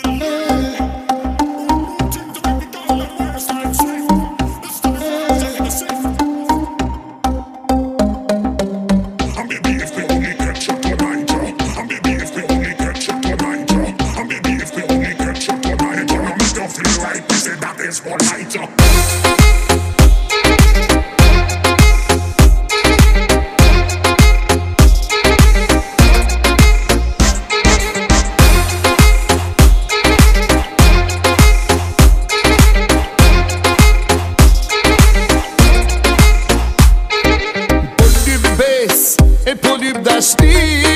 E polib dashti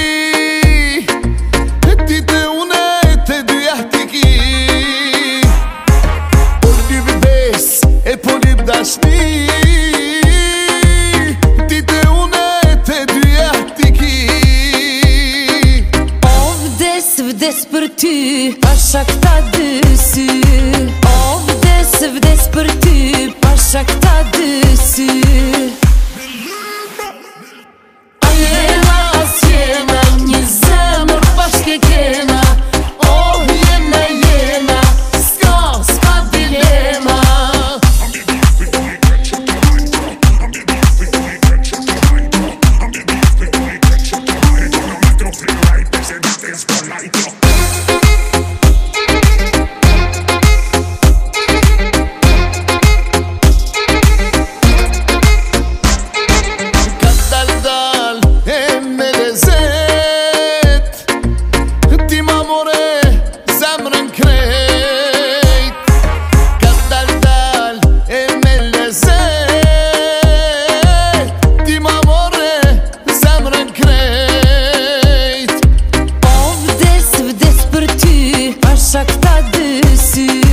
ti te une te dyjahtiki Polib bes e polib dashti ti te une te dyjahtiki O vdes, vdes për ty pasha këta dy sy O vdes, vdes për ty pasha këta dy sy Pasha këta dy sy